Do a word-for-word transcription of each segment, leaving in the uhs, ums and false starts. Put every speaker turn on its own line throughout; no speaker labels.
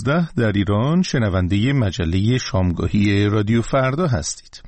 نوزده در ایران شنونده مجله شامگاهی رادیو فردا هستید.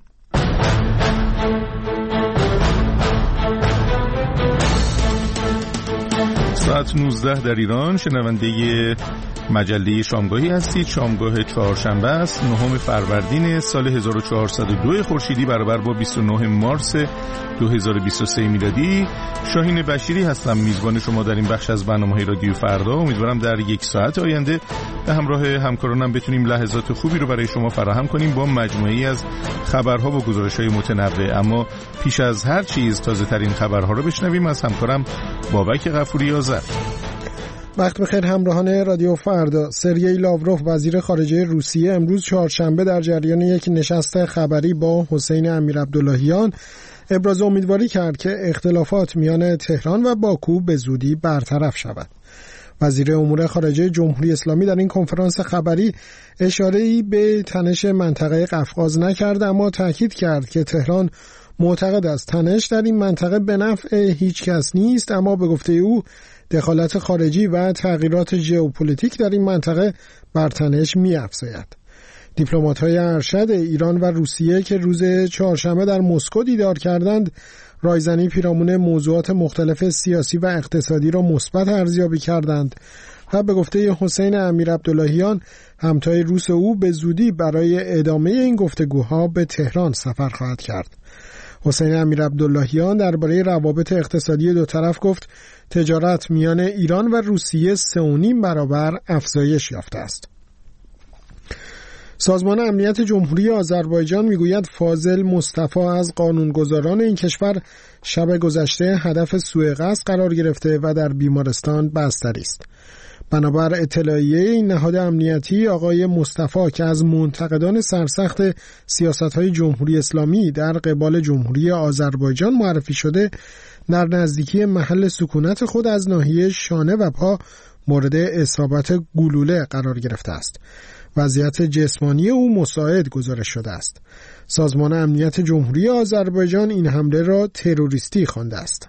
ساعت نوزده در ایران شنونده مجله شامگاهی هستید. شامگاه چهارشنبه است، نهم فروردین سال هزار و چهارصد و دو خورشیدی برابر با بیست و نه مارس دو هزار و بیست و سه میلادی. شاهین بشیری هستم، میزبان شما در این بخش از برنامه‌های رادیو فردا. امیدوارم در یک ساعت آینده به همراه همکارانم بتونیم لحظات خوبی رو برای شما فراهم کنیم با مجموعه‌ای از خبرها و گزارش‌های متنوع. اما پیش از هر چیز تازه‌ترین خبرها رو بشنویم از همکارم بابک غفوری آذر.
وقت بخیر همراهان رادیو فردا. سرگئی لاوروف وزیر خارجه روسیه امروز چهارشنبه در جریان یک نشست خبری با حسین امیرعبداللهیان ابراز امیدواری کرد که اختلافات میان تهران و باکو به زودی برطرف شود. وزیر امور خارجه جمهوری اسلامی در این کنفرانس خبری اشاره‌ای به تنش منطقه قفقاز نکرد، اما تاکید کرد که تهران معتقد است تنش در این منطقه به نفع هیچ کس نیست، اما به گفته او دخالت خارجی و تغییرات ژئوپلیتیک در این منطقه بر تنش می‌افزاید. دیپلمات‌های ارشد ایران و روسیه که روز چهارشنبه در مسکو دیدار کردند، رایزنی پیرامون موضوعات مختلف سیاسی و اقتصادی را مثبت ارزیابی کردند و به گفته حسین امیرعبداللهیان همتای روس او به زودی برای ادامه این گفتگوها به تهران سفر خواهد کرد. حسین امیرعبداللهیان درباره روابط اقتصادی دو طرف گفت تجارت میان ایران و روسیه سه و نیم برابر افزایش یافته است. سازمان امنیت جمهوری آذربایجان میگوید فاضل مصطفی از قانونگذاران این کشور شب گذشته هدف سوءقصد قرار گرفته و در بیمارستان بستری است. بنابر اطلاعیه این نهاد امنیتی، آقای مصطفی که از منتقدان سرسخت سیاست‌های جمهوری اسلامی در قبال جمهوری آذربایجان معرفی شده، در نزدیکی محل سکونت خود از ناحیه شانه و پا مورد اصابت گلوله قرار گرفته است. وضعیت جسمانی او مساعد گزارش شده است. سازمان امنیت جمهوری آذربایجان این حمله را تروریستی خوانده است.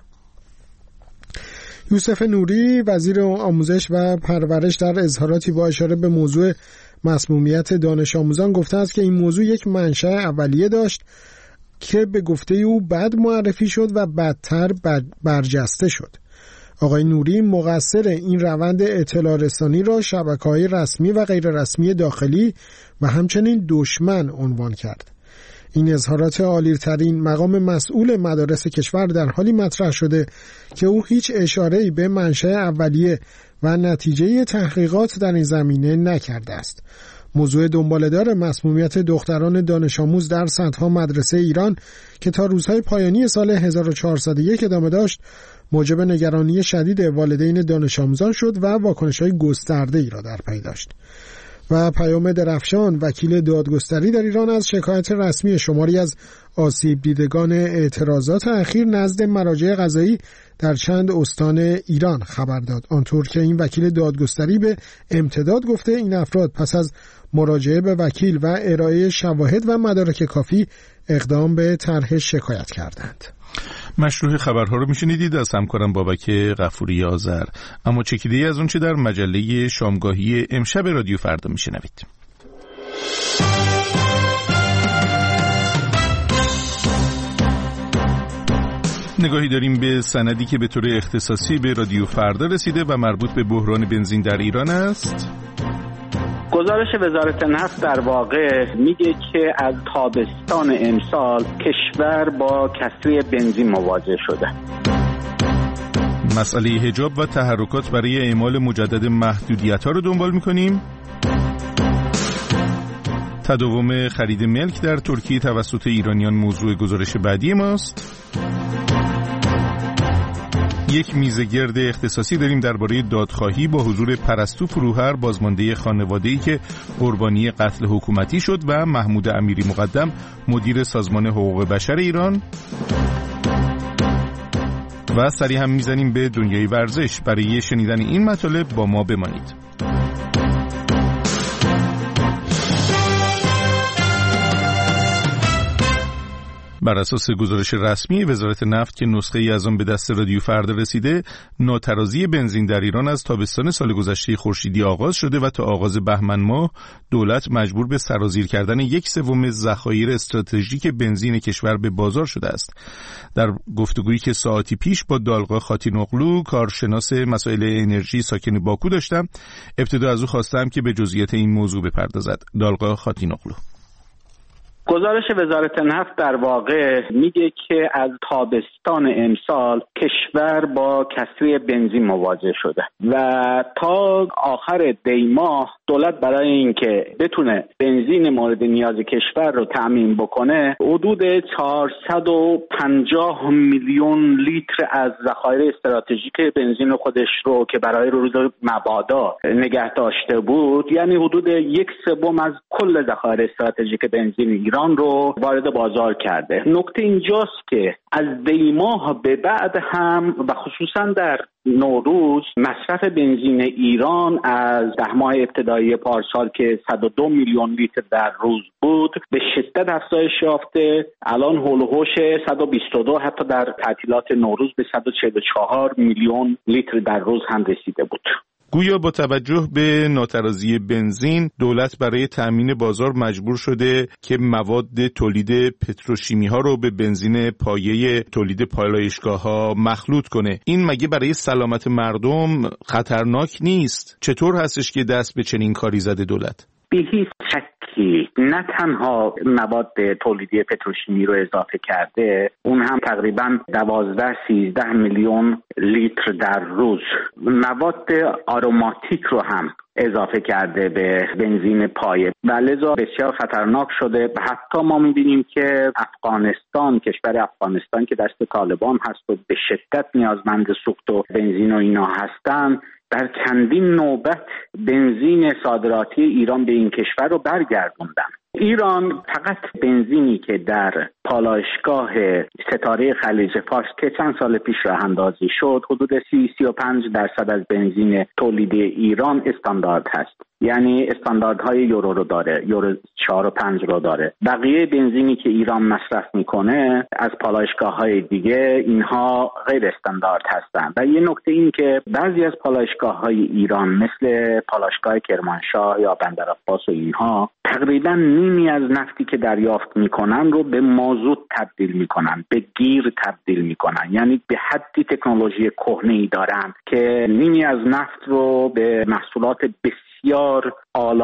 یوسف نوری وزیر آموزش و پرورش در اظهاراتی با اشاره به موضوع مسمومیت دانش آموزان گفته است که این موضوع یک منشأ اولیه داشت که به گفته او بد معرفی شد و بدتر بد برجسته شد. آقای نوری مقصر این روند اطلاع رسانی را شبکه‌های رسمی و غیر رسمی داخلی و همچنین دشمن عنوان کرد. این اظهارات عالی‌ترین مقام مسئول مدارس کشور در حالی مطرح شده که او هیچ اشاره‌ای به منشأ اولیه و نتیجه تحقیقات در این زمینه نکرده است. موضوع دنباله‌دار مسمومیت دختران دانش آموز در صدها مدرسه ایران که تا روزهای پایانی سال هزار و چهارصد و یک ادامه داشت، موجب نگرانی شدید والدین دانش آموزان شد و واکنش‌های گسترده‌ای را در پی داشت. و پیام درفشان وکیل دادگستری در ایران از شکایت رسمی شماری از آسیب دیدگان اعتراضات اخیر نزد مراجع قضایی در چند استان ایران خبر داد، آنطور که این وکیل دادگستری به امتداد گفته این افراد پس از مراجعه به وکیل و ارائه شواهد و مدارک کافی اقدام به طرح شکایت کردند.
مشروع خبرها رو میشنیدید از همکارم بابک غفوری آذر. اما چکیده‌ای از اون چه در مجله شامگاهی امشب رادیو فردا میشنوید. نگاهی داریم به سندی که به طور اختصاصی به رادیو فردا رسیده و مربوط به بحران بنزین در ایران است.
گزارش وزارت نفت در واقع میگه که از تابستان امسال کشور با کسری بنزین مواجه شده.
مسئله حجاب و تحرکات برای اعمال مجدد محدودیت‌ها رو دنبال می‌کنیم. تداوم خرید ملک در ترکیه توسط ایرانیان موضوع گزارش بعدی ماست. یک میزگرد اختصاصی داریم درباره دادخواهی با حضور پرستو فروهر، بازمانده خانواده‌ای که قربانی قتل حکومتی شد، و محمود امیری مقدم، مدیر سازمان حقوق بشر ایران. و سری هم میزنیم به دنیای ورزش. برای شنیدن این مطالب با ما بمانید. بر اساس گزارش رسمی وزارت نفت که نسخه ای از آن به دست رادیو فردا رسیده، ناترازی بنزین در ایران از تابستان سال گذشته خورشیدی آغاز شده و تا آغاز بهمن ماه دولت مجبور به سرازیر کردن یک سوم ذخایر استراتژیک بنزین کشور به بازار شده است. در گفتگویی که ساعتی پیش با دالقا خاتینوغلو، کارشناس مسائل انرژی ساکن باکو داشتم، ابتدا از او خواستم که به جزئیات این موضوع بپردازد. دالقا خاتینوغلو:
گزارش وزارت نفت در واقع میگه که از تابستان امسال کشور با کسری بنزین مواجه شده و تا آخر دی ماه دولت برای اینکه بتونه بنزین مورد نیاز کشور رو تأمین بکنه حدود چهارصد و پنجاه میلیون لیتر از ذخایر استراتژیک بنزین خودش رو که برای روز مبادا نگه داشته بود، یعنی حدود یک سوم از کل ذخایر استراتژیک بنزین ایران رو وارد بازار کرده. نکته اینجاست که از دی ماه به بعد هم و خصوصا در نوروز مصرف بنزین ایران از ده ماه ابتدایی پارسال که صد و دو میلیون لیتر در روز بود به شدت افزایش یافته. الان هول و هوش صد و بیست و دو، حتی در تعطیلات نوروز به صد و چهل و چهار میلیون لیتر در روز هم رسیده بود.
گویا با توجه به ناترازی بنزین دولت برای تأمین بازار مجبور شده که مواد تولید پتروشیمی ها رو به بنزین پایه تولید پالایشگاه‌ها مخلوط کنه. این مگه برای سلامت مردم خطرناک نیست؟ چطور هستش که دست به چنین کاری زده دولت؟
به هیچ شکی نه تنها مواد تولیدی پتروشیمی رو اضافه کرده، اون هم تقریبا دوازده سیزده میلیون لیتر در روز. مواد آروماتیک رو هم اضافه کرده به بنزین پایه و لذا بسیار خطرناک شده. حتی ما می‌بینیم که افغانستان، کشور افغانستان که دست طالبان هست و به شدت نیازمند سوخت و بنزین و اینا هستن، در چندین نوبت بنزین صادراتی ایران به این کشور رو برگردوندن. ایران فقط بنزینی که در پالایشگاه ستاره خلیج فارس که چند سال پیش راه اندازی شد حدود سی سی و پنج درصد از بنزین تولیدی ایران استاندارد هست، یعنی استانداردهای یورو رو داره، یورو چهار و پنج رو داره. بقیه بنزینی که ایران مصرف میکنه از پالایشگاه‌های دیگه اینها غیر استاندارد هستند. و یه نکته این که بعضی از پالایشگاه‌های ایران مثل پالایشگاه کرمانشاه یا بندرعباس و اینها تقریبا نیمی از نفتی که دریافت میکنن رو به مازوت تبدیل میکنن، به گیر تبدیل میکنن، یعنی به حدی تکنولوژی کهنه‌ای دارن که نیمی از نفت رو به محصولات بسیار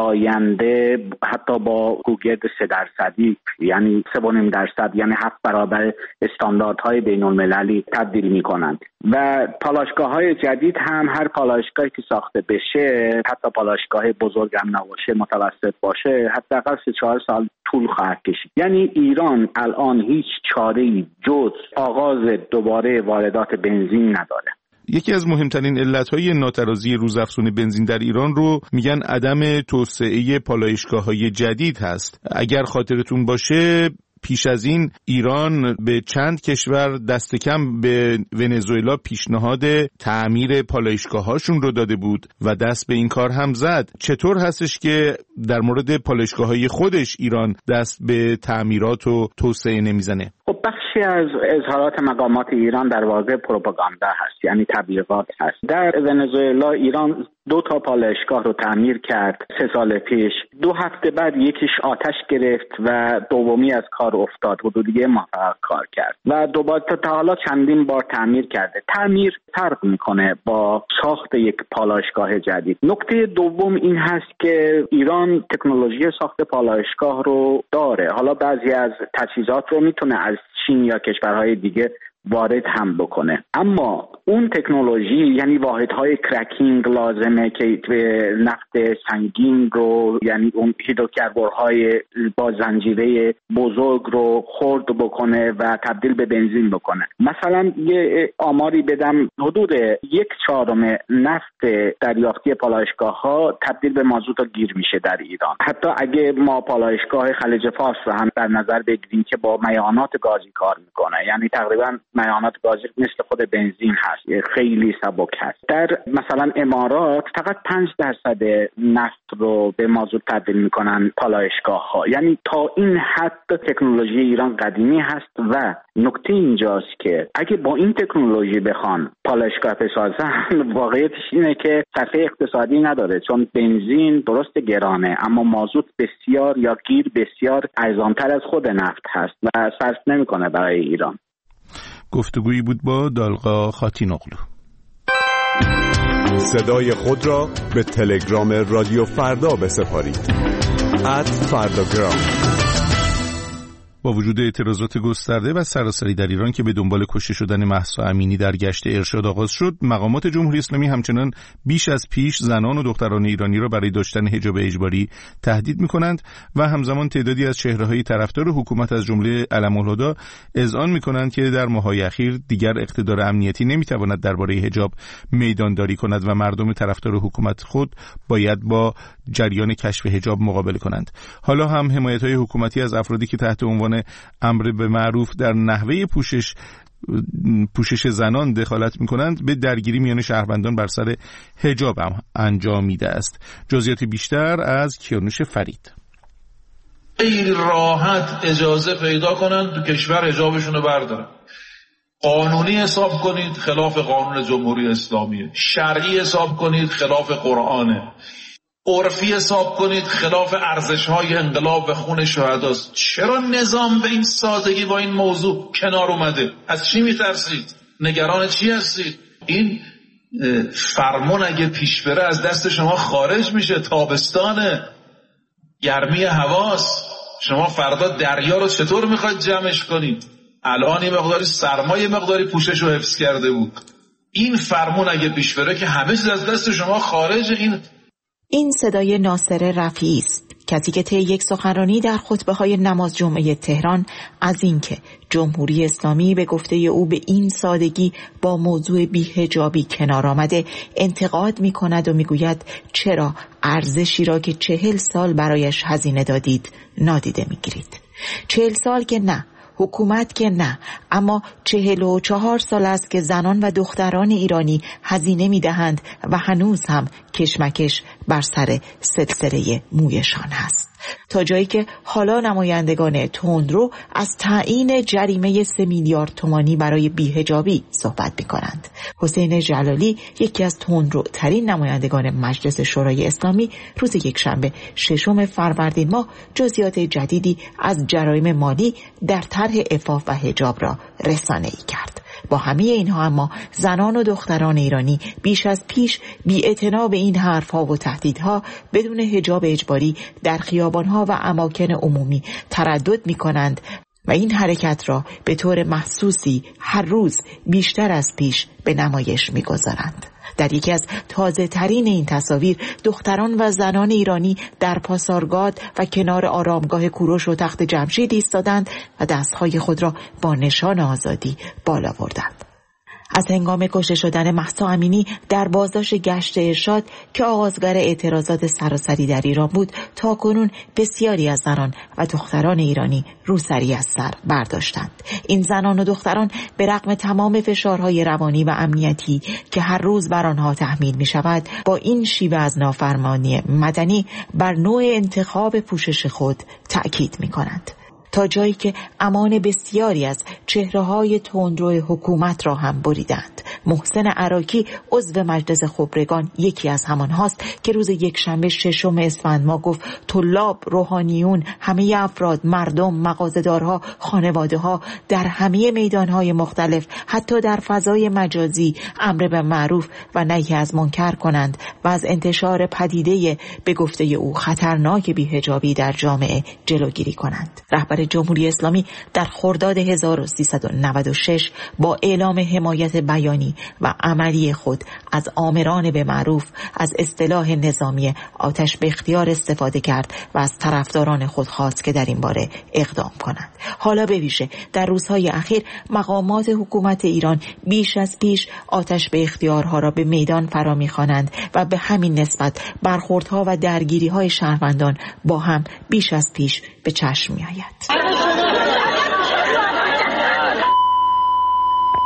آلاینده حتی با گوگرد سه درصدی یعنی سه و نیم درصد یعنی هفت برابر استانداردهای بین المللی تبدیل میکنند. و پالایشگاه‌های جدید هم هر پالایشگاهی که ساخته بشه، حتی پالایشگاه بزرگ هم نباشه، متوسط باشه، حداقل سه چهار سال طول خواهد کشید. یعنی ایران الان هیچ چاره‌ای جز آغاز دوباره واردات بنزین نداره.
یکی از مهمترین علتهای ناترازی روزافزون بنزین در ایران رو میگن عدم توسعه پالایشگاه‌های جدید هست. اگر خاطرتون باشه پیش از این ایران به چند کشور دست کم به ونزوئلا پیشنهاد تعمیر پالایشگاه‌هاشون رو داده بود و دست به این کار هم زد. چطور هستش که در مورد پالایشگاه‌های خودش ایران دست به تعمیرات و توسعه نمیزنه؟
خب بخشی از اظهارات مقامات ایران در واقع پروپاگاندا هست، یعنی تبلیغات هست. در ونزوئلا ایران دو تا پالایشگاه رو تعمیر کرد سه سال پیش. دو هفته بعد یکیش آتش گرفت و دومی از کار افتاد. حدود یه ماه کار کرد و دوباره تا حالا چندین بار تعمیر کرده. تعمیر فرق میکنه با ساخت یک پالایشگاه جدید. نکته دوم این هست که ایران تکنولوژی ساخت پالایشگاه رو داره. حالا بعضی از تجهیزات رو میتونه از چین یا کشورهای دیگه وارد هم بکنه، اما اون تکنولوژی یعنی واحدهای کرکینگ لازمه که به نفت سنگین رو یعنی اون هیدروکربن‌های با زنجیره بزرگ رو خرد بکنه و تبدیل به بنزین بکنه. مثلا یه آماری بدم، حدود یک چهارم نفت دریافتی پالایشگاه ها تبدیل به مازوت و گیر میشه در ایران. حتی اگه ما پالایشگاه خلیج فارس رو هم در نظر بگیریم که با میانات گازی کار میکنه، یعنی تقریبا مایعات گازی مثل خود بنزین هست، خیلی سبک هست. در مثلا امارات فقط پنج درصد نفت رو به مازوت تبدیل میکنن پالایشگاه ها. یعنی تا این حد تکنولوژی ایران قدیمی هست و نکته اینجاست که اگه با این تکنولوژی بخوان پالایشگاه بسازن، واقعیتش اینه که صرفه اقتصادی نداره، چون بنزین درست گرانه اما مازوت بسیار یا گیر بسیار ارزان‌تر از خود نفت هست و صرف نمیکنه برای ایران.
گفتگویی بود با دالقا خاتینوغلو.
صدای خود را به تلگرام رادیو فردا بسپارید. ات فرداگرام.
با وجود اعتراضات گسترده و سراسری در ایران که به دنبال کشته شدن مهسا امینی در گشت ارشاد آغاز شد، مقامات جمهوری اسلامی همچنان بیش از پیش زنان و دختران ایرانی را برای داشتن حجاب اجباری تهدید می‌کنند و همزمان تعدادی از چهره‌های طرفدار حکومت از جمله علم‌الهدی اذعان می‌کنند که در ماه‌های اخیر دیگر اقتدار امنیتی نمی‌تواند درباره حجاب میدانداری کند و مردم طرفدار حکومت خود باید با جریان کشف حجاب مقابله کنند. حالا هم حمایت‌های حکومتی از افرادی که تحت عنوان امر به معروف در نحوه پوشش پوشش زنان دخالت می‌کنند به درگیری میان شهروندان بر سر حجاب هم انجامیده است. جزئیات بیشتر از کیانوش فرید.
خیلی راحت اجازه پیدا کنند تو کشور حجابشون رو بردارن. قانونی حساب کنید خلاف قانون جمهوری اسلامی، شرعی حساب کنید خلاف قرآنه، عرفی حساب کنید خلاف ارزش‌های انقلاب و خون شهداست. چرا نظام به این سادگی با این موضوع کنار اومده؟ از چی میترسید؟ نگران چی هستید؟ این فرمان اگه پیش بره از دست شما خارج میشه. تابستانه، گرمی هواست، شما فردا دریا رو چطور میخواید جمعش کنید؟ الان یه مقداری سرمایه مقداری پوشش رو حفظ کرده بود. این فرمان اگه پیش بره که همه چیز از دست شما خارج. این
این صدای ناصر رفیعی است، کسی که طی یک سخنرانی در خطبه‌های نماز جمعه تهران از اینکه جمهوری اسلامی به گفته او به این سادگی با موضوع بی‌حجابی کنار آمده انتقاد می‌کند و می‌گوید چرا ارزشی را که چهل سال برایش هزینه دادید نادیده می‌گیرید. چهل سال که نه، حکومت که نه، اما چهل و چهار سال است که زنان و دختران ایرانی هزینه می دهند و هنوز هم کشمکش بر سر سلسله مویشان هست، تا جایی که حالا نمایندگان تندرو از تعیین جریمه سه میلیارد تومانی برای بی‌حجابی صحبت می کنند. حسین جلالی، یکی از تندروترین نمایندگان مجلس شورای اسلامی، روز یکشنبه ششم فروردین ماه جزئیات جدیدی از جرایم مالی در طرح عفاف و حجاب را رسانه‌ای کرد. با همه اینها اما زنان و دختران ایرانی بیش از پیش بی‌اعتنا به این حرفها و تهدیدها بدون حجاب اجباری در خیابانها و اماکن عمومی تردد می‌کنند و این حرکت را به طور محسوسی هر روز بیشتر از پیش به نمایش می‌گذارند. در یکی از تازه ترین این تصاویر دختران و زنان ایرانی در پاسارگاد و کنار آرامگاه کوروش و تخت جمشید ایستادند و دستهای خود را با نشان آزادی بالا بردند. از هنگام کشته شدن مهسا امینی در بازداشت گشت ارشاد که آغازگر اعتراضات سراسری در ایران بود، تا کنون بسیاری از زنان و دختران ایرانی روسری از سر برداشتند. این زنان و دختران به رغم تمام فشارهای روانی و امنیتی که هر روز بر آنها تحمیل می شود، با این شیوه از نافرمانی مدنی بر نوع انتخاب پوشش خود تأکید می کنند، تا جایی که امان بسیاری از چهره‌های تندرو حکومت را هم بریدند. محسن عراکی، عضو مجلس خبرگان، یکی از همان هاست که روز یکشنبه ششم اسفند ماه گفت طلاب، روحانیون، همه افراد، مردم، مغازه‌دارها، خانواده‌ها در همه میدان‌های مختلف، حتی در فضای مجازی، امر به معروف و نهی از منکر کنند و از انتشار پدیده به گفته او خطرناک بی‌حجابی در جامعه جلوگیری کنند. رهبر جمهوری اسلامی در خرداد هزار و سیصد و نود و شش با اعلام حمایت بیانی و عملی خود از آمران به معروف از اصطلاح نظامی آتش به اختیار استفاده کرد و از طرفداران خود خواست که در این باره اقدام کنند. حالا به ویژه در روزهای اخیر مقامات حکومت ایران بیش از پیش آتش به اختیارها را به میدان فرا می‌خوانند و به همین نسبت برخوردها و درگیری‌های شهروندان با هم بیش از پیش به چشم می‌آید.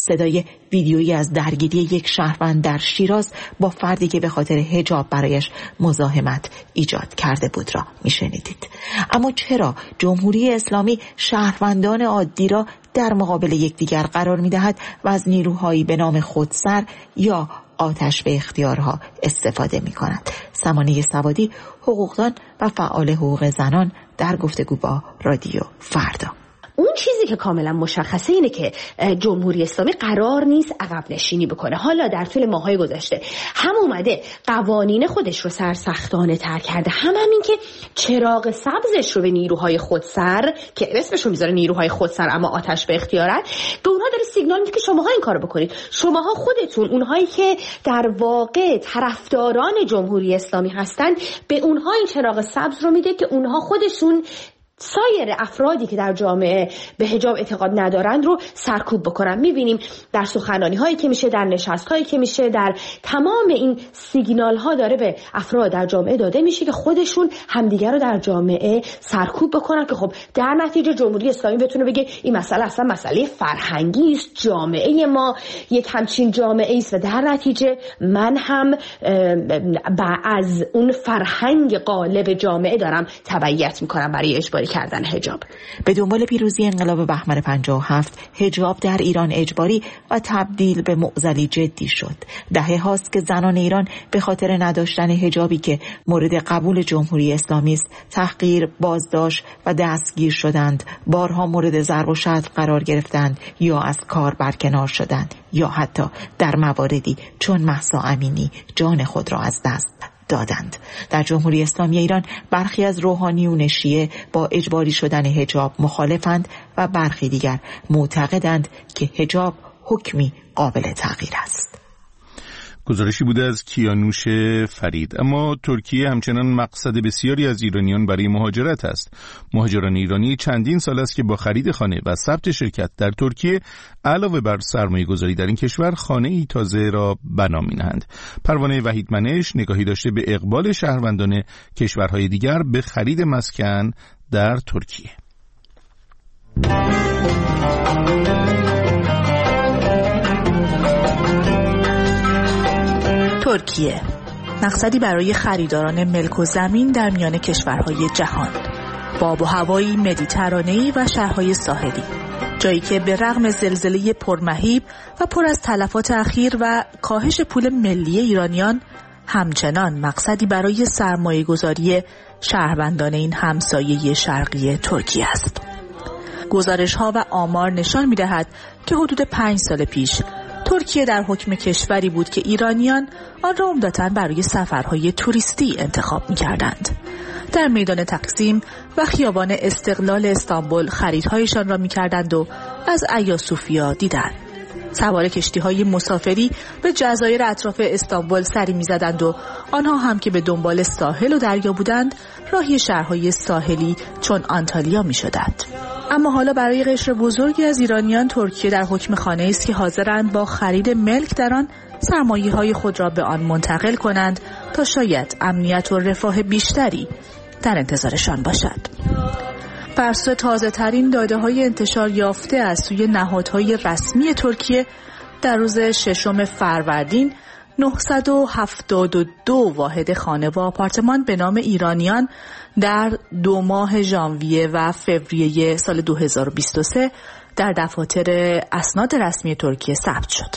صدای ویدیویی از درگیری یک شهروند در شیراز با فردی که به خاطر حجاب برایش مزاحمت ایجاد کرده بود را میشنیدید. اما چرا جمهوری اسلامی شهروندان عادی را در مقابل یکدیگر قرار می‌دهد و از نیروهایی به نام خودسر یا آتش به اختیارها استفاده می‌کند؟ سمانه سوادی، حقوقدان و فعال حقوق زنان، در گفتگو با رادیو فردا.
اون چیزی که کاملا مشخصه اینه که جمهوری اسلامی قرار نیست عقب نشینی بکنه. حالا در طول ماهای گذشته هم اومده قوانین خودش رو سرسختانه تر کرده، هم همین که چراغ سبزش رو به نیروهای خودسر که اسمش رو میذاره نیروهای خودسر اما آتش به اختیارن، به اونها داره سیگنال میده که شماها این کارو بکنید. شماها خودتون، اونهایی که در واقع طرفداران جمهوری اسلامی هستن، به اونها این چراغ سبز رو میده که اونها خودشون سایر افرادی که در جامعه به حجاب اعتقاد ندارند رو سرکوب بکنن. میبینیم در سخنرانی هایی که میشه، در نشست هایی که میشه، در تمام این سیگنال ها داره به افراد در جامعه داده میشه که خودشون همدیگر رو در جامعه سرکوب بکنن که خب در نتیجه جمهوری اسلامی بتونه بگه این مسئله اصلا مسئله فرهنگی است، جامعه ما یک همچین جامعه است و در نتیجه من هم از اون فرهنگ غالب جامعه دارم تبعیت میکنم برای اجباری کردن حجاب. به
دنبال پیروزی انقلاب بهمن پنجاه و هفت، حجاب در ایران اجباری و تبدیل به معضلی جدی شد. دهه هاست که زنان ایران به خاطر نداشتن حجابی که مورد قبول جمهوری اسلامی است، تحقیر، بازداشت و دستگیر شدند، بارها مورد ضرب و شتم قرار گرفتند یا از کار برکنار شدند یا حتی در مواردی چون مهسا امینی جان خود را از دست دادند. در جمهوری اسلامی ایران برخی از روحانیون شیعه با اجباری شدن حجاب مخالفند و برخی دیگر معتقدند که حجاب حکمی قابل تغییر است.
گزارشی بوده از کیانوش فرید. اما ترکیه همچنان مقصد بسیاری از ایرانیان برای مهاجرت است. مهاجران ایرانی چندین سال است که با خرید خانه و ثبت شرکت در ترکیه علاوه بر سرمایه گذاری در این کشور خانه ای تازه را بنا می‌نهند. پروانه وحیدمنش نگاهی داشته به اقبال شهروندان کشورهای دیگر به خرید مسکن در ترکیه.
ترکیه، مقصدی برای خریداران ملک و زمین در میان کشورهای جهان، با آب و هوایی مدیترانه‌ای و شهرهای ساحلی، جایی که به رغم زلزله پرمهیب و پر از تلفات اخیر و کاهش پول ملی ایرانیان، همچنان مقصدی برای سرمایه گذاری شهروندان این همسایه شرقی ترکیه است. گزارش ها و آمار نشان می دهد که حدود پنج سال پیش ترکیه در حکم کشوری بود که ایرانیان آن را عمدتاً برای سفرهای توریستی انتخاب می کردند. در میدان تقسیم و خیابان استقلال استانبول خریدهایشان را می کردند و از ایاسوفیا دیدند. سوار کشتی‌های مسافری به جزایر اطراف استانبول سری می‌زدند و آنها هم که به دنبال ساحل و دریا بودند راهی شهرهای ساحلی چون آنتالیا می‌شدند. اما حالا برای قشر بزرگی از ایرانیان ترکیه در حکم خانه‌ای است که حاضرند با خرید ملک در آن سرمایه‌های خود را به آن منتقل کنند تا شاید امنیت و رفاه بیشتری در انتظارشان باشد. بر اساس تازه ترین داده های انتشار یافته از سوی نهادهای رسمی ترکیه در روز ششم فروردین نهصد و هفتاد و دو واحد خانه و آپارتمان به نام ایرانیان در دو ماه ژانویه و فوریه سال دو هزار و بیست و سه در دفاتر اسناد رسمی ترکیه ثبت شد.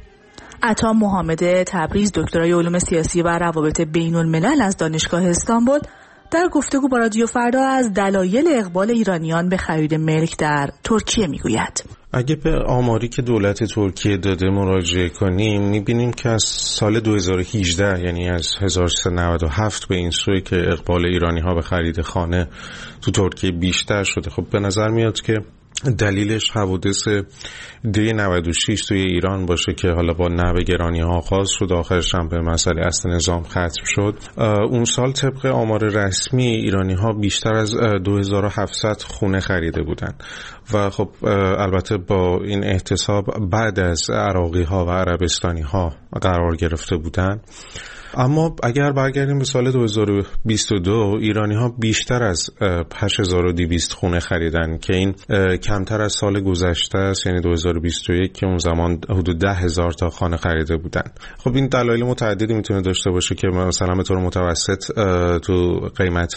عطا محمد تبریز، دکترای علوم سیاسی و روابط بین الملل از دانشگاه استانبول، در گفتگو با رادیو فردا از دلایل اقبال ایرانیان به خرید ملک در ترکیه میگوید.
اگه به آماری که دولت ترکیه داده مراجعه کنیم میبینیم که از سال دو هزار و هجده یعنی از هزار و سیصد و نود و هفت به این سوی که اقبال ایرانی ها به خرید خانه تو ترکیه بیشتر شده. خب به نظر میاد که دلیلش حوادث دی نود و شش توی ایران باشه که حالا با نوع گرانی ها آغاز شد، آخرش هم به مسئله اصل نظام ختم شد. اون سال طبق آمار رسمی ایرانی ها بیشتر از دو هزار و هفتصد خونه خریده بودن و خب البته با این احتساب بعد از عراقی ها و عربستانی ها قرار گرفته بودن. اما اگر برگردیم به سال دو هزار و بیست و دو، ایرانی‌ها بیشتر از هشت هزار و دویست خونه خریدن که این کمتر از سال گذشته است، یعنی دو هزار و بیست و یک که اون زمان حدود ده هزار تا خانه خریده بودن. خب این دلایل متعددی میتونه داشته باشه که مثلا به طور متوسط تو قیمت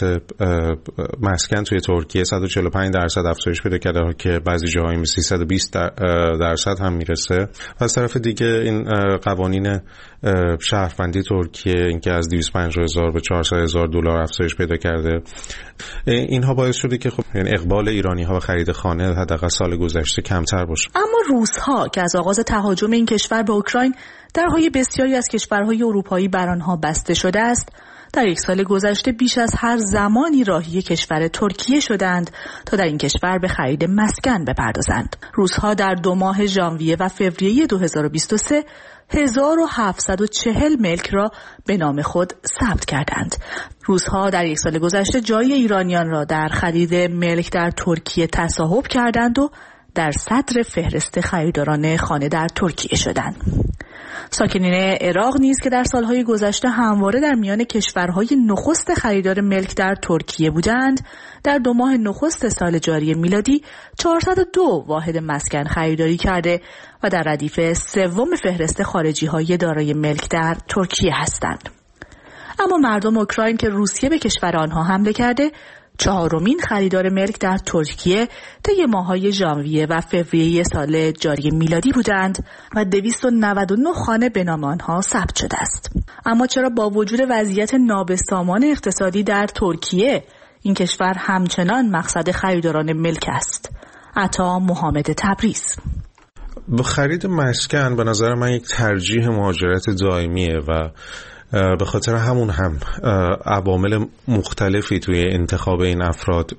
مسکن توی ترکیه صد و چهل و پنج درصد افزایش پیدا کرده که بعضی جاهای سیصد و بیست درصد هم میرسه. از طرف دیگه این قوانین شهروندی ترکیه اینکه از دویست و پنجاه هزار به چهارصد هزار دلار افزایش پیدا کرده، اینها باعث شده که خب یعنی اقبال ایرانی‌ها به خرید خانه حداقل سال گذشته کمتر باشه.
اما روس‌ها که از آغاز تهاجم این کشور به اوکراین درهای بسیاری از کشورهای اروپایی بر آنها بسته شده است، در یک سال گذشته بیش از هر زمانی راهی کشور ترکیه شدند تا در این کشور به خرید مسکن بپردازند. روس‌ها در دو ماه ژانویه و فوریه دو هزار و بیست و سه هزار و هفتصد و چهل ملک را به نام خود ثبت کردند. روس‌ها در یک سال گذشته جای ایرانیان را در خرید ملک در ترکیه تصاحب کردند و در صدر فهرست خریداران خانه در ترکیه شدند. ساکنین عراق نیز که در سالهای گذشته همواره در میان کشورهای نخست خریدار ملک در ترکیه بودند، در دو ماه نخست سال جاری میلادی چهارصد و دو واحد مسکن خریداری کرده و در ردیف سوم فهرست خارجی‌های دارای ملک در ترکیه هستند. اما مردم اوکراین که روسیه به کشور آنها حمله کرده، چهارمین خریدار ملک در ترکیه طی ماه‌های ژانویه و فوریه سال جاری میلادی بودند و دویست و نود و نه خانه به نام آنها ثبت شده است. اما چرا با وجود وضعیت نابسامان اقتصادی در ترکیه این کشور همچنان مقصد خریداران ملک است؟ عطا محمد تبریز:
با خرید مسکن به نظر من یک ترجیح مهاجرت دائمیه و به خاطر همون هم عوامل مختلفی توی انتخاب این افراد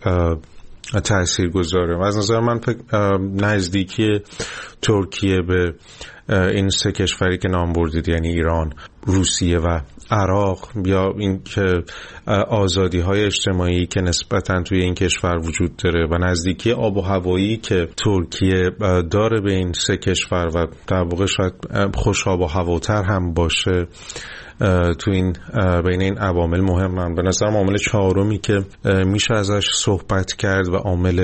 تأثیر گذاره و از نظر من نزدیکی ترکیه به این سه کشوری که نام بردید، یعنی ایران، روسیه و عراق، یا این که آزادی های اجتماعی که نسبتاً توی این کشور وجود داره و نزدیکی آب و هوایی که ترکیه داره به این سه کشور و در واقع شاید خوش آب و هواتر هم باشه، تو این بین این عوامل مهمن. به نظرم عامل چهارمی که میشه ازش صحبت کرد و عامل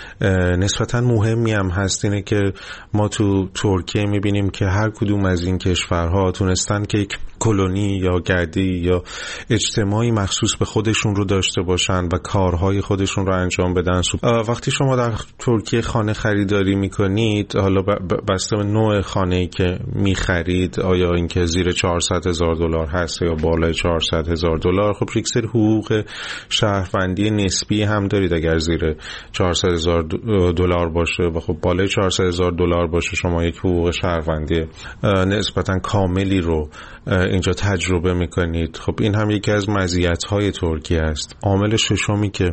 نسبتاً مهمی هم هست اینه که ما تو ترکیه میبینیم که هر کدوم از این کشورها تونستن که یک کلونی یا گردی یا اجتماعی مخصوص به خودشون رو داشته باشن و کارهای خودشون رو انجام بدن. وقتی شما در ترکیه خانه خریداری میکنید، حالا بسته به نوع خانه‌ای که میخرید، آیا اینکه زیر چهارصد هزار دلار هست یا بالای چهارصد هزار دلار، خب یک سری حقوق شهروندی نسبی هم دارید. اگر زیر چهارصد هزار دلار باشه و خب بالای چهارصد هزار دلار باشه، شما یک حقوق شهروندی نسبتاً کاملی رو اینجا تجربه میکنید. خب این هم یکی از مزیت‌های ترکیه است. عامل ششمی که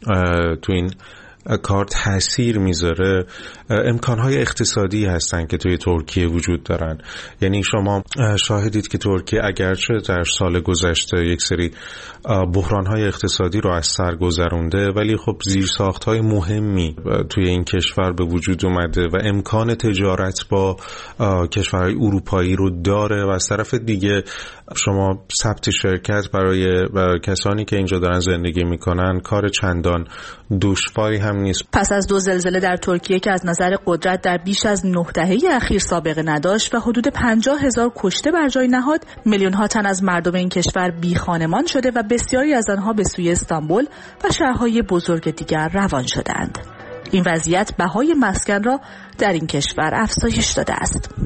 تو این کار تأثیر میذاره امکانهای اقتصادی هستن که توی ترکیه وجود دارن. یعنی شما شاهدید که ترکیه اگرچه در سال گذشته یک سری بحرانهای اقتصادی رو از سر گذرونده، ولی خب زیرساختهای مهمی توی این کشور به وجود اومده و امکان تجارت با کشورهای اروپایی رو داره و از طرف دیگه شما ثبت شرکت برای کسانی که اینجا دارن زندگی میکنن کار چندان دشواری هم نیست.
پس از دو زلزله در ترکیه که از نظر قدرت در بیش از نه دهه اخیر سابقه نداشت و حدود پنجاه هزار کشته بر جای نهاد، میلیون ها تن از مردم این کشور بی خانمان شده و بسیاری از آنها به سوی استانبول و شهرهای بزرگ دیگر روان شدند. این وضعیت بهای مسکن را در این کشور افزایش داده است.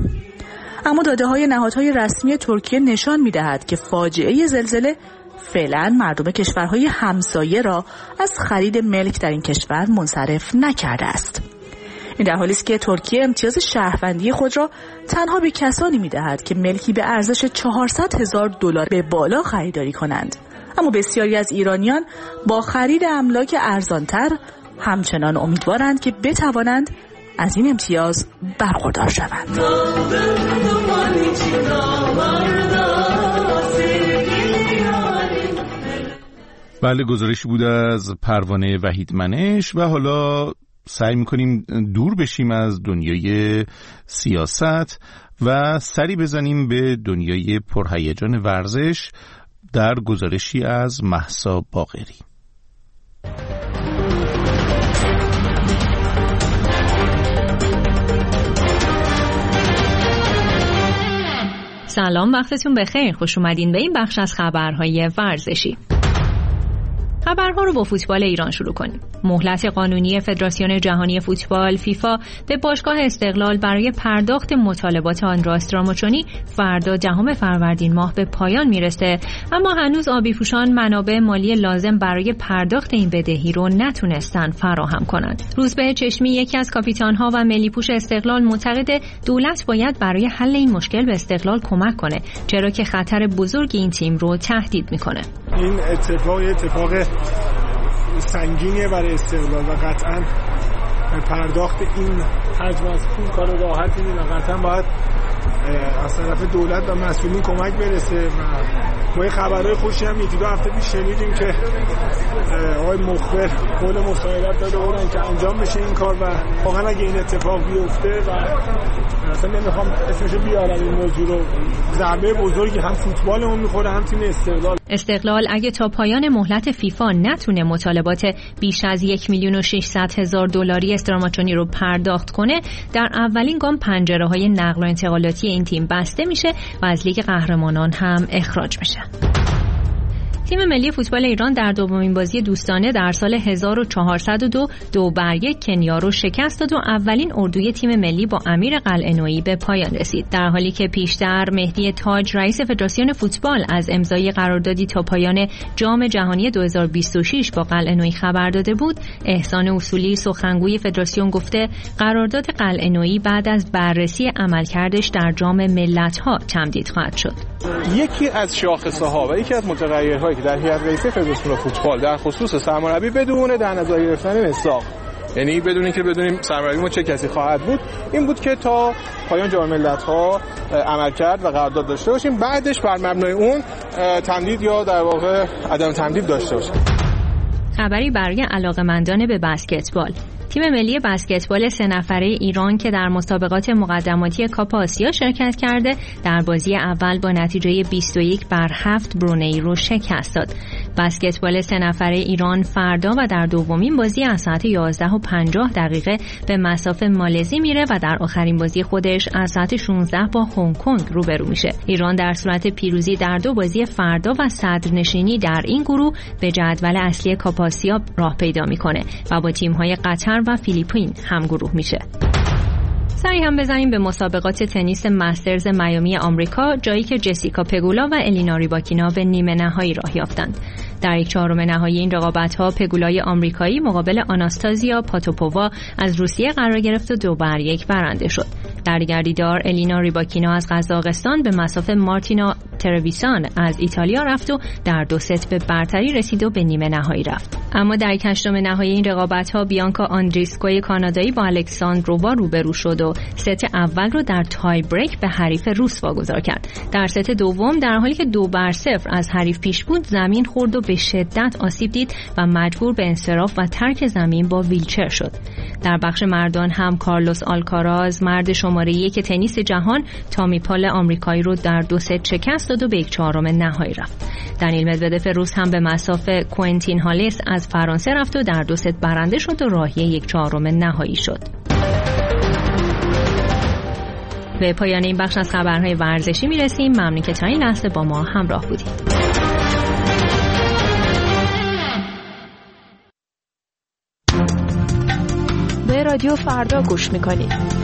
اما داده‌های نهادهای رسمی ترکیه نشان می‌دهد که فاجعه زلزله فعلا مردم کشورهای همسایه را از خرید ملک در این کشور منصرف نکرده است. این در حالی است که ترکیه امتیاز شهروندی خود را تنها به کسانی می‌دهد که ملکی به ارزش چهارصد هزار دلار به بالا خریداری کنند. اما بسیاری از ایرانیان با خرید املاک ارزانتر همچنان امیدوارند که بتوانند از این امتیاز برخوردار شوند.
بله، گزارشی بود از پروانه وحید منش. و حالا سعی میکنیم دور بشیم از دنیای سیاست و سری بزنیم به دنیای پرهیجان ورزش در گزارشی از مهسا باقری.
سلام، وقتتون بخیر. خوش اومدین به این بخش از خبرهای ورزشی. خبرها رو با فوتبال ایران شروع کنیم. مهلت قانونی فدراسیون جهانی فوتبال فیفا به باشگاه استقلال برای پرداخت مطالبات آندرا استراماچونی فردا دهم فروردین ماه به پایان میرسه، اما هنوز آبی‌پوشان منابع مالی لازم برای پرداخت این بدهی رو نتونستن فراهم کنند. روزبه چشمی یکی از کاپیتان‌ها و ملی‌پوش استقلال معتقد دولت باید برای حل این مشکل به استقلال کمک کنه، چرا که خطر بزرگ این تیم رو تهدید میکنه.
این اتفاق اتفاق سنگینیه برای استقلال و قطعاً پرداخت این حجم از پول کار راحتی نیست و قطعاً باید از طرف دولت و مسئولین کمک برسه. و ما یه خبرهای خوشی هم یکی دو هفته پیش شنیدیم که آقای مخبر قول مساعدت داده بودن که انجام بشه این کار و واقعا اگه این اتفاق بیفته و اصلا نمیخوام اسمشو بیارم این موضوع رو، ضربه بزرگی هم فوتبالمون میخوره هم تیم استقلال.
استقلال اگه تا پایان مهلت فیفا نتونه مطالبات بیش از یک میلیون و ششصد هزار دلاری استراماچونی رو پرداخت کنه، در اولین گام پنجره‌های نقل و انتقالاتی این تیم بسته میشه و از لیگ قهرمانان هم اخراج میشه. تیم ملی فوتبال ایران در دومین بازی دوستانه در سال هزار و چهارصد و دو دو بر یک کنیا رو شکست داد و اولین اردوی تیم ملی با امیر قلعه‌نویی به پایان رسید. در حالی که پیشتر مهدی تاج رئیس فدراسیون فوتبال از امضای قراردادی تا پایان جام جهانی دو هزار و بیست و شش با قلعه‌نویی خبر داده بود، احسان اصولی سخنگوی فدراسیون گفته قرارداد قلعه‌نویی بعد از بررسی عملکردش در جام ملت‌ها تمدید خواهد شد.
یکی از شاخصه‌ها و یکی از متغیرهایی که در هیئت رئیسه فدراسیون فوتبال در خصوص سرمربی بدون در نظر گرفتن مساق، یعنی بدون اینکه بدونیم سرمربیمون چه کسی خواهد بود، این بود که تا پایان جام ملت‌ها عمل کرد و قرارداد داشته باشیم، بعدش بر مبنای اون تمدید یا در واقع عدم تمدید داشته باشیم.
خبری برای علاقه‌مندان به بسکتبال. تیم ملی بسکتبال سه نفره ایران که در مسابقات مقدماتی کاپ آسیا شرکت کرده، در بازی اول با نتیجه بیست و یک بر هفت برونئی رو شکست داد. بسکتبال سه نفره ایران فردا و در دومین بازی از ساعت یازده و پنجاه دقیقه به مصاف مالزی میره و در آخرین بازی خودش از ساعت شانزده با هنگ کنگ روبرو میشه. ایران در صورت پیروزی در دو بازی فردا و صدرنشینی در این گروه به جدول اصلی کاپ آسیا راه پیدا میکنه و با تیم‌های قطر و فیلیپین هم گروه میشه. سری هم بزنیم به مسابقات تنیس مسترز میامی آمریکا، جایی که جسیکا پگولا و الینا ریباکینا به نیمه نهایی راه یافتند. در یک چهارم نهایی این رقابت‌ها پگولای آمریکایی مقابل آناستازیا پاتوپووا از روسیه قرار گرفت و دو بر یک برنده شد. در گردیدار الینا ریباکینا از قزاقستان به مصاف مارتینا ترویسان از ایتالیا رفت و در دو ست به برتری رسید و به نیمه نهایی رفت. اما در هشتم نهایی این رقابت‌ها بیانکا آندریسکوی کانادایی با الکساندرووا روبرو شد و ست اول رو در تای بریک به حریف روس واگذار کرد. در ست دوم در حالی که دو بر صفر از حریف پیش بود، زمین خورد و به شدت آسیب دید و مجبور به انصراف و ترک زمین با ویلچر شد. در بخش مردان هم کارلوس آلکاراز مرد شماره یک تنیس جهان تامی پال آمریکایی رو در دو ست شکست داد و به یک چهارم نهایی رفت. دنیل مدودف روس هم به مصاف کوئنتین هالیس از فرانسه رفت و در دو ست برنده شد و راهی یک چهارم نهایی شد. به پایان این بخش از خبرهای ورزشی میرسیم. ممنون که تا این لحظه با ما همراه بودید.
به رادیو فردا گوش میکنید.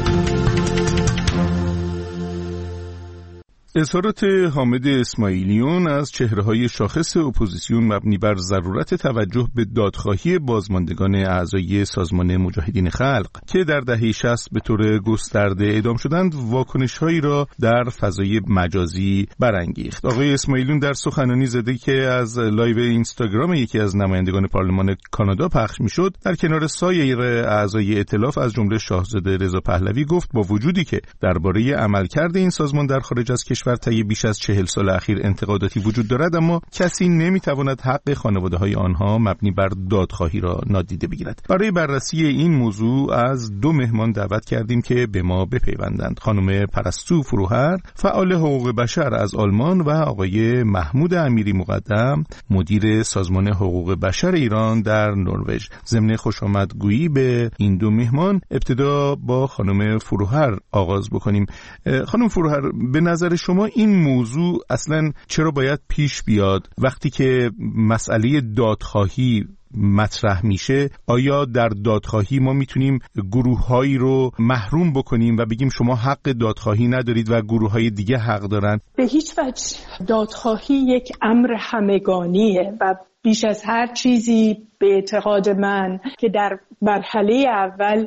اظهارات حامد اسماعیلیون از چهره‌های شاخص اپوزیسیون مبنی بر ضرورت توجه به دادخواهی بازماندگان اعضای سازمان مجاهدین خلق که در دهه شصت به طور گسترده اعدام شدند، واکنش‌هایی را در فضای مجازی برانگیخت. آقای اسماعیلیون در سخنرانی زده که از لایو اینستاگرام یکی از نمایندگان پارلمان کانادا پخش می‌شد، در کنار سایر اعضای ائتلاف از جمله شاهزاده رضا پهلوی گفت با وجودی که درباره عملکرد این سازمان در خارج از کشور کشور طی بیش از چهل سال اخیر انتقاداتی وجود دارد، اما کسی نمیتواند حق خانواده‌های آنها مبنی بر دادخواهی را نادیده بگیرد. برای بررسی این موضوع از دو مهمان دعوت کردیم که به ما بپیوندند. خانم پرستو فروهر، فعال حقوق بشر از آلمان، و آقای محمود امیری مقدم، مدیر سازمان حقوق بشر ایران در نروژ. ضمن خوشامدگویی به این دو مهمان، ابتدا با خانم فروهر آغاز بکنیم. خانم فروهر، به نظر شما این موضوع اصلا چرا باید پیش بیاد؟ وقتی که مسئله دادخواهی مطرح میشه، آیا در دادخواهی ما میتونیم گروه‌هایی رو محروم بکنیم و بگیم شما حق دادخواهی ندارید و گروه‌های دیگه حق دارن؟
به هیچ وجه دادخواهی یک امر همگانیه و بیش از هر چیزی به اعتقاد من که در مرحله اول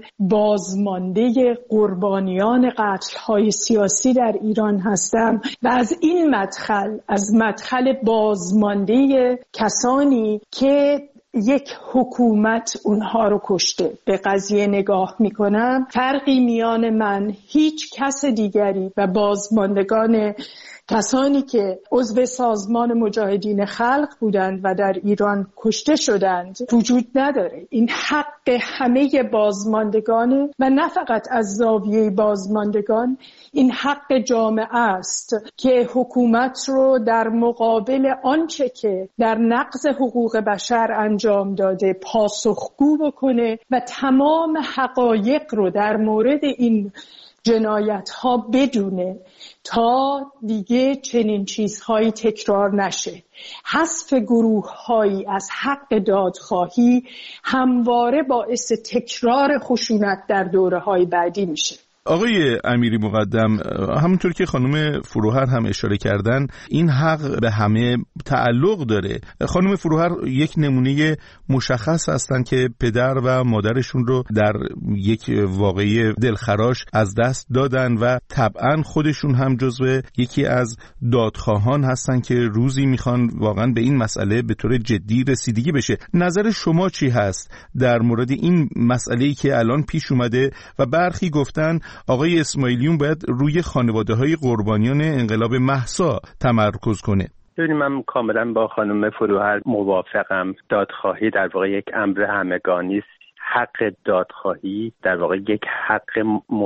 بازمانده قربانیان قتل‌های سیاسی در ایران هستم و از این مدخل، از مدخل بازمانده کسانی که یک حکومت اونها رو کشته به قضیه نگاه میکنم، فرقی میان من، هیچ کس دیگری و بازماندگان کسانی که عضو سازمان مجاهدین خلق بودند و در ایران کشته شدند وجود نداره. این حق همه بازماندگانه و نه فقط از زاویه بازماندگان، این حق جامعه است که حکومت رو در مقابل آنچه که در نقض حقوق بشر انجام داده پاسخگو بکنه و تمام حقایق رو در مورد این جنایت ها بدونه تا دیگه چنین چیزهایی تکرار نشه. حذف گروه هایی از حق دادخواهی همواره باعث تکرار خشونت در دوره های بعدی میشه.
آقای امیری مقدم، همونطور که خانم فروهر هم اشاره کردن، این حق به همه تعلق داره. خانم فروهر یک نمونه مشخص هستن که پدر و مادرشون رو در یک واقعه دلخراش از دست دادن و طبعا خودشون هم جزو یکی از دادخواهان هستن که روزی میخوان واقعا به این مسئله به طور جدی رسیدگی بشه. نظر شما چی هست در مورد این مسئله‌ای که الان پیش اومده و برخی گفتن آقای اسماعیلیون باید روی خانواده‌های قربانیان انقلاب مهسا تمرکز کنه؟
ببینید، من کاملا با خانم فروهر موافقم. دادخواهی در واقع یک امر همگانی است. حق دادخواهی در واقع یک حق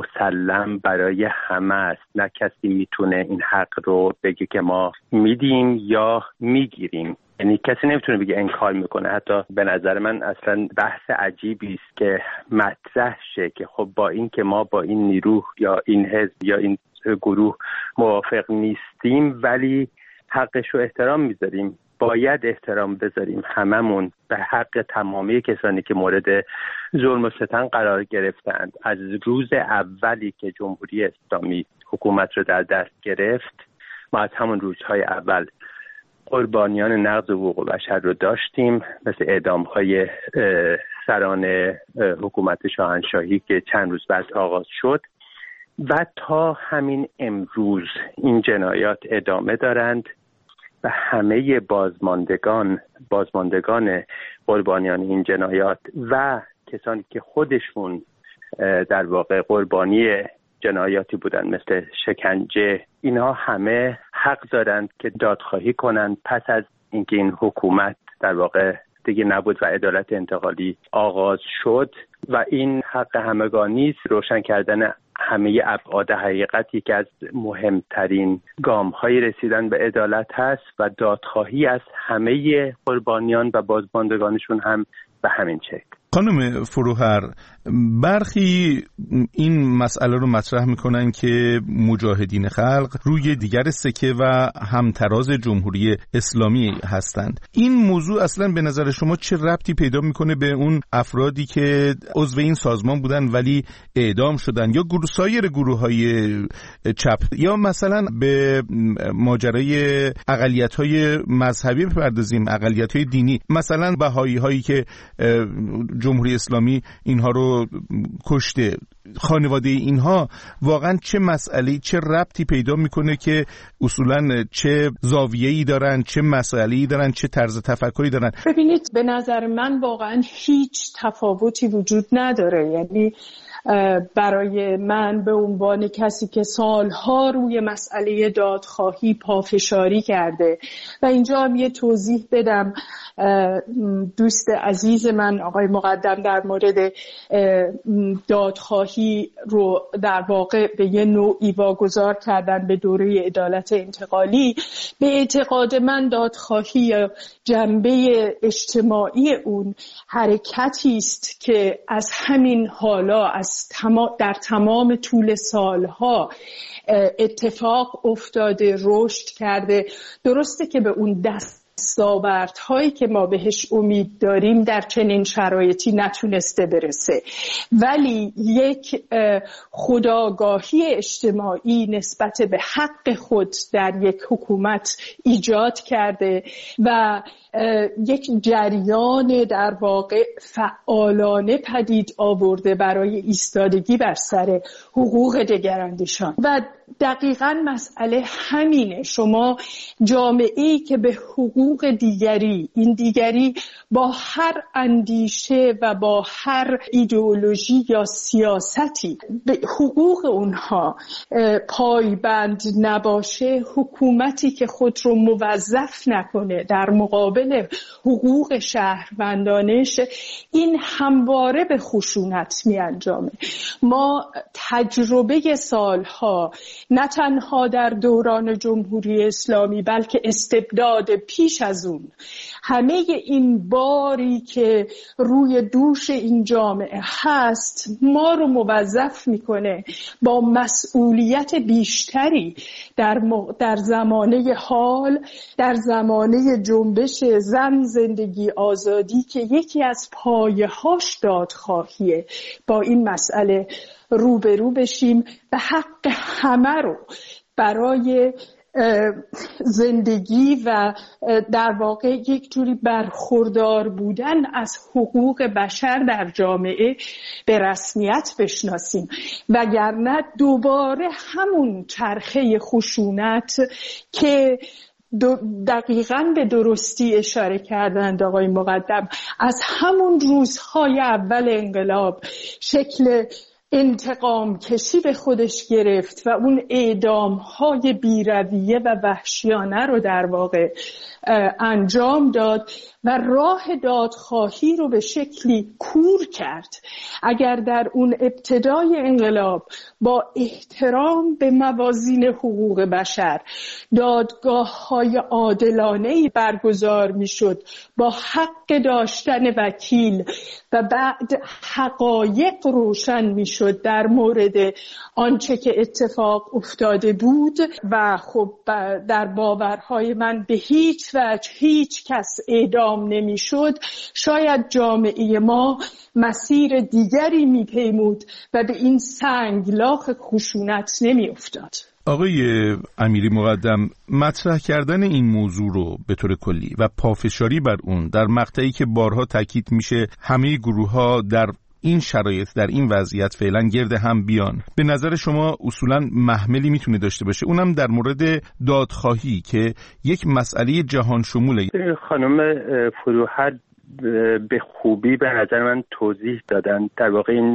مسلم برای همه است. نه کسی میتونه این حق رو بگه که ما میدیم یا میگیریم. یعنی کسی نمیتونه بگه انکار میکنه. حتی به نظر من اصلا بحث عجیبی است که مطرح شه که خب با این که ما با این نیروه یا این حزب یا این گروه موافق نیستیم ولی حقش رو احترام میذاریم. باید احترام بذاریم هممون به حق تمامی کسانی که مورد ظلم و ستم قرار گرفتند. از روز اولی که جمهوری اسلامی حکومت رو در دست گرفت، ما از همون روزهای اول قربانیان نقض حقوق بشر رو داشتیم، مثل اعدام‌های سران حکومت شاهنشاهی که چند روز بعد آغاز شد و تا همین امروز این جنایات ادامه دارند و همه بازماندگان بازماندگان قربانیان این جنایات و کسانی که خودشون در واقع قربانی جنایاتی بودن مثل شکنجه، اینها همه حق دارند که دادخواهی کنند پس از اینکه این حکومت در واقع دیگه نبود و عدالت انتقالی آغاز شد. و این حق همگانی است. روشن کردن همه ابعاد حقیقتی که از مهمترین گام‌های رسیدن به عدالت هست و دادخواهی از همه قربانیان و بازماندگانشون هم به همین شکل.
خانم فروهر، برخی این مسئله رو مطرح میکنن که مجاهدین خلق روی دیگر سکه و همتراز جمهوری اسلامی هستند. این موضوع اصلا به نظر شما چه ربطی پیدا میکنه به اون افرادی که عضو این سازمان بودن ولی اعدام شدن، یا گروه سایر گروه‌های چپ، یا مثلا به ماجرای اقلیت‌های مذهبی بپردازیم، اقلیت‌های دینی، مثلا بهائی‌هایی که جمهوری اسلامی اینها رو کشته؟ خانواده اینها واقعا چه مسئله، چه ربطی پیدا میکنه که اصولا چه زاویه‌ای دارن، چه مسئله‌ای دارن، چه طرز تفکری دارن؟
ببینید، به نظر من واقعا هیچ تفاوتی وجود نداره. یعنی برای من به عنوان کسی که سالها روی مسئله دادخواهی پافشاری کرده. و اینجا هم یه توضیح بدم، دوست عزیز من آقای مقدم در مورد دادخواهی رو در واقع به یه نوعی واگذار کردن به دوره عدالت انتقالی. به اعتقاد من دادخواهی یا جنبه اجتماعی اون حرکتی است که از همین حالا از تما در تمام طول سالها اتفاق افتاده، رشد کرده. درسته که به اون دست دستاوردهایی که ما بهش امید داریم در چنین شرایطی نتونسته برسه، ولی یک خودآگاهی اجتماعی نسبت به حق خود در یک حکومت ایجاد کرده و یک جریان در واقع فعالانه پدید آورده برای ایستادگی بر سر حقوق دگراندیشان. و دقیقاً مسئله همینه. شما جامعه‌ای که به حقوق دیگری، این دیگری با هر اندیشه و با هر ایدئولوژی یا سیاستی به حقوق اونها پایبند نباشه، حکومتی که خود رو موظف نکنه در مقابل حقوق شهروندانش، این همواره به خشونت می انجامه. ما تجربه سالها نه تنها در دوران جمهوری اسلامی بلکه استبداد پیش از اون، همه این باری که روی دوش این جامعه هست ما رو موظف میکنه با مسئولیت بیشتری در, م... در زمانه حال، در زمانه جنبش زن زندگی آزادی که یکی از پایه‌هاش دادخواهیه، با این مسئله روبرو بشیم و حق همه رو برای زندگی و در واقع یک جوری برخوردار بودن از حقوق بشر در جامعه به رسمیت بشناسیم، وگرنه دوباره همون چرخه خشونت که دقیقاً به درستی اشاره کردند آقای مقدم، از همون روزهای اول انقلاب شکل انتقام کشی به خودش گرفت و اون اعدام‌های بی‌رویه و وحشیانه رو در واقع انجام داد و راه دادخواهی رو به شکلی کور کرد. اگر در اون ابتدای انقلاب با احترام به موازین حقوق بشر دادگاه‌های عادلانه‌ای برگزار می‌شد با حق داشتن وکیل و بعد حقایق روشن می‌شد در مورد آنچه که اتفاق افتاده بود و خب در باورهای من به هیچ وجه هیچ کس اعدام نمی‌شد، شاید جامعه ما مسیر دیگری می‌پیمود و به این سنگلاخ خشونت نمی‌افتاد.
آقای امیری مقدم، مطرح کردن این موضوع رو به طور کلی و پافشاری بر اون در مقطعی که بارها تاکید میشه همه گروه‌ها در این شرایط، در این وضعیت فعلا گرد هم بیان، به نظر شما اصولا محملی میتونه داشته باشه، اونم در مورد دادخواهی که یک مسئله جهان شموله؟
خانم فروهر به خوبی به نظر من توضیح دادن. در واقع این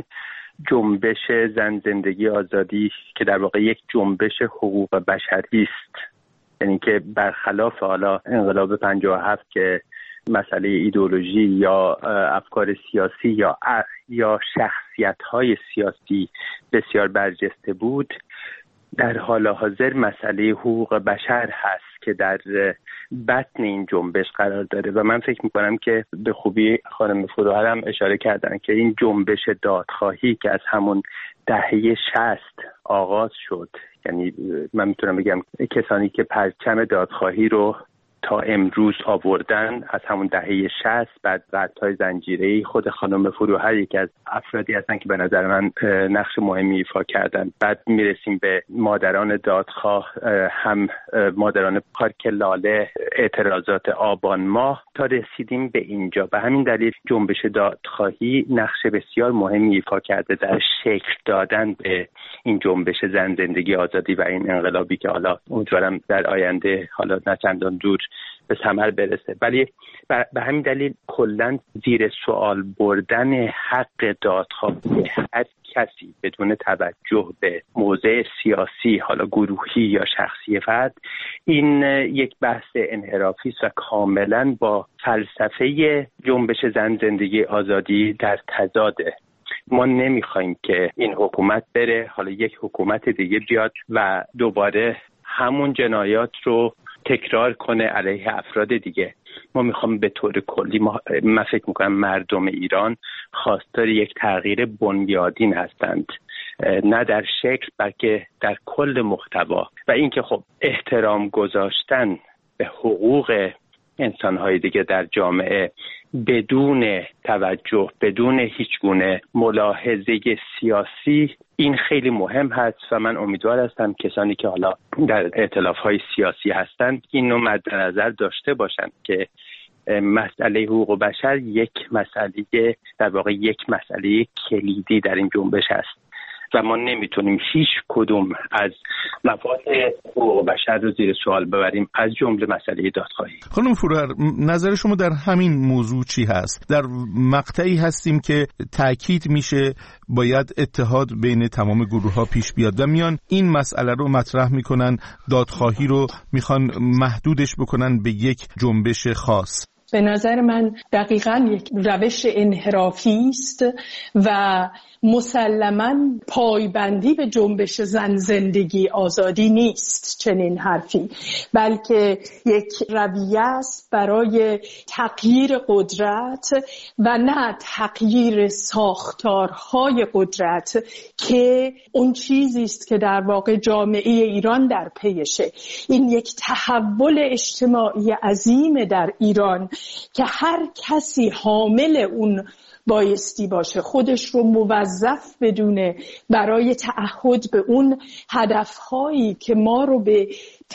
جنبش زن زندگی آزادی که در واقع یک جنبش حقوق بشری است، یعنی که برخلاف حالا انقلاب پنجاه و هفت که مسئله ایدئولوژی یا افکار سیاسی یا یا شخصیت‌های سیاسی بسیار برجسته بود، در حال حاضر مسئله حقوق بشر هست که در بطن این جنبش قرار داره و من فکر میکنم که به خوبی خانم فروهر هم اشاره کردن که این جنبش دادخواهی که از همون دهه شصت آغاز شد، یعنی من میتونم بگم کسانی که پرچم دادخواهی رو تا امروز آوردن از همون دهه شصت، بعد قطع‌های زنجیره‌ای، خود خانم فروهر یکی از افرادی هستن که به نظر من نقش مهمی ایفا کردن. بعد میرسیم به مادران دادخواه، هم مادران پارک لاله، اعتراضات آبان ماه تا رسیدیم به اینجا. به همین دلیل جنبش دادخواهی نقش بسیار مهمی ایفا کرده در شکل دادن به این جنبش زن زندگی آزادی و این انقلابی که حالا امیدوارم در آینده حالا نه چندان دور به ثمر برسه. ولی به همین دلیل کلاً زیر سوال بردن حق دادخواهی هر کسی بدون توجه به موضع سیاسی، حالا گروهی یا شخصی فرد، این یک بحث انحرافی است و کاملا با فلسفه جنبش زن زندگی آزادی در تضاده. ما نمیخوایم که این حکومت بره، حالا یک حکومت دیگه بیاد و دوباره همون جنایات رو تکرار کنه علیه افراد دیگه. ما میخوام به طور کلی، ما من فکر میکنم مردم ایران خواستار یک تغییر بنیادین هستند، نه در شکل بلکه در کل محتوا، و اینکه خب احترام گذاشتن به حقوق انسانهای دیگه در جامعه بدون توجه، بدون هیچ گونه ملاحظه سیاسی، این خیلی مهم هست و من امیدوار هستم کسانی که حالا در ائتلاف‌های سیاسی هستند اینو مد نظر داشته باشند که مسئله حقوق بشر یک مسئله، در واقع یک مسئله کلیدی در این جنبش است و ما نمیتونیم هیچ کدوم از مفاهیم حقوق بشر رو زیر سوال ببریم، از جمله مسئله دادخواهی.
خانم فروهر، نظر شما در همین موضوع چی هست؟ در مقطعی هستیم که تأکید میشه باید اتحاد بین تمام گروه ها پیش بیاد و میان این مسئله رو مطرح میکنن، دادخواهی رو میخوان محدودش بکنن به یک جنبش خاص.
به نظر من دقیقاً یک روش انحرافی است و مسلماً پایبندی به جنبش زن زندگی آزادی نیست چنین حرفی، بلکه یک رویه است برای تغییر قدرت و نه تغییر ساختارهای قدرت که اون چیزی است که در واقع جامعه ایران در پیشه. این یک تحول اجتماعی عظیم در ایران که هر کسی حامل اون بایستی باشه، خودش رو موظف بدونه برای تعهد به اون هدفهایی که ما رو به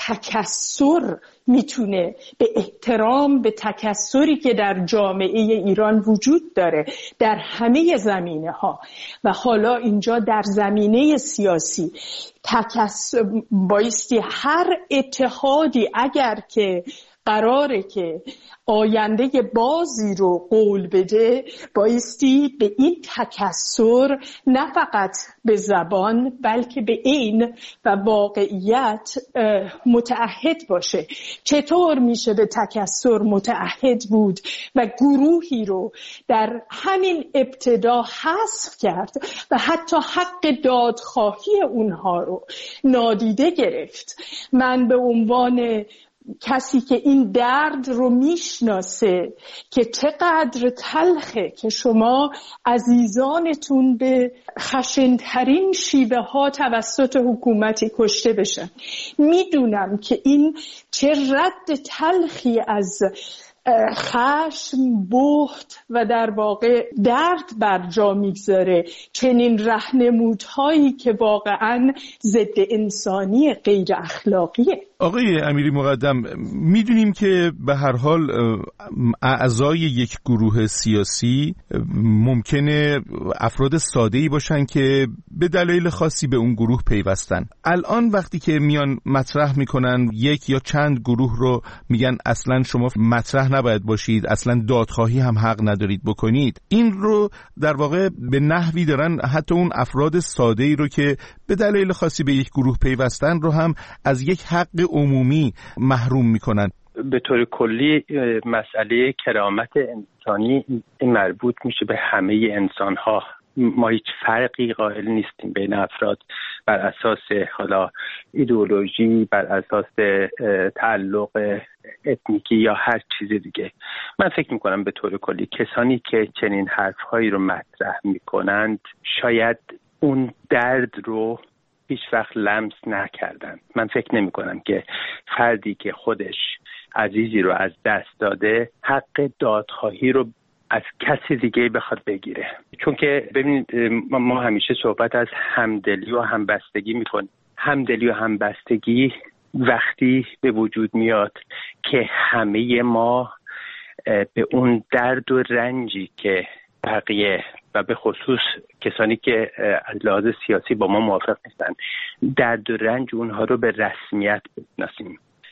تکثر میتونه، به احترام به تکثری که در جامعه ایران وجود داره در همه زمینه ها و حالا اینجا در زمینه سیاسی تکثر بایستی هر اتحادی اگر که قراره که آینده بازی رو قول بده بایستی به این تکثر نه فقط به زبان بلکه به عین و واقعیت متعهد باشه. چطور میشه به تکثر متعهد بود و گروهی رو در همین ابتدا حذف کرد و حتی حق دادخواهی اونها رو نادیده گرفت؟ من به عنوان کسی که این درد رو میشناسه که چقدر تلخه که شما عزیزانتون به خشنترین شیوه ها توسط حکومتی کشته بشن، میدونم که این چه رد تلخی از خشم، بهت و در واقع درد بر جا میگذاره، چنین راهنمودهایی که واقعا ضد انسانی غیر اخلاقیه.
آقای امیری مقدم، میدونیم که به هر حال اعضای یک گروه سیاسی ممکنه افراد ساده‌ای باشن که به دلایل خاصی به اون گروه پیوستن. الان وقتی که میان مطرح میکنن یک یا چند گروه رو میگن اصلا شما مطرح نباید باشید، اصلا دادخواهی هم حق ندارید بکنید، این رو در واقع به نحوی دارن حتی اون افراد ساده‌ای رو که به دلایل خاصی به یک گروه پیوستن رو هم از یک حق عمومی محروم میکنن.
به طور کلی مسئله کرامت انسانی مربوط میشه به همه انسان‌ها. ما هیچ فرقی قائل نیستیم بین افراد بر اساس حالا ایدئولوژی، بر اساس تعلق اتنیکی یا هر چیز دیگه. من فکر میکنم به طور کلی کسانی که چنین حرفهایی رو مطرح میکنند شاید اون درد رو هیچ وقت لمس نکردن. من فکر نمی کنم که فردی که خودش عزیزی رو از دست داده حق دادخواهی رو از کسی دیگه بخواد بگیره. چون که ببینید ما همیشه صحبت از همدلی و همبستگی میکنیم. همدلی و همبستگی وقتی به وجود میاد که همه ما به اون درد و رنجی که بقیه و به خصوص کسانی که از لحاظ سیاسی با ما موافق نیستن، درد و رنج اونها رو به رسمیت بشناسیم.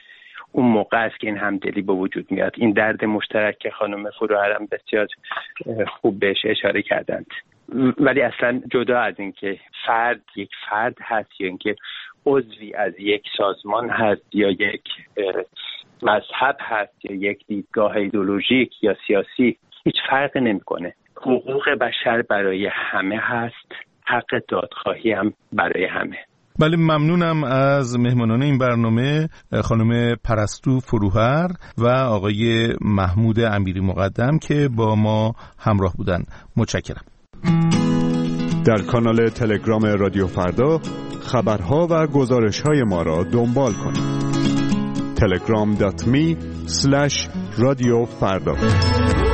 اون موقع است که این همدلی به وجود میاد. این درد مشترک که خانم فروهرم بسیار خوب بهش اشاره کردند. ولی اصلا جدا از این که فرد یک فرد هست یا اینکه عضوی از یک سازمان هست یا یک مذهب هست یا یک دیدگاه ایدئولوژیک یا سیاسی، هیچ فرق نمیکنه. حقوق بشر برای همه هست، حق دادخواهی هم برای همه.
بله، ممنونم از مهمانان این برنامه، خانم پرستو فروهر و آقای محمود امیری مقدم که با ما همراه بودن. متشکرم.
در کانال تلگرام رادیو فردا خبرها و گزارش‌های ما را دنبال کنید. تلگرام دات می اسلش رادیو فردا.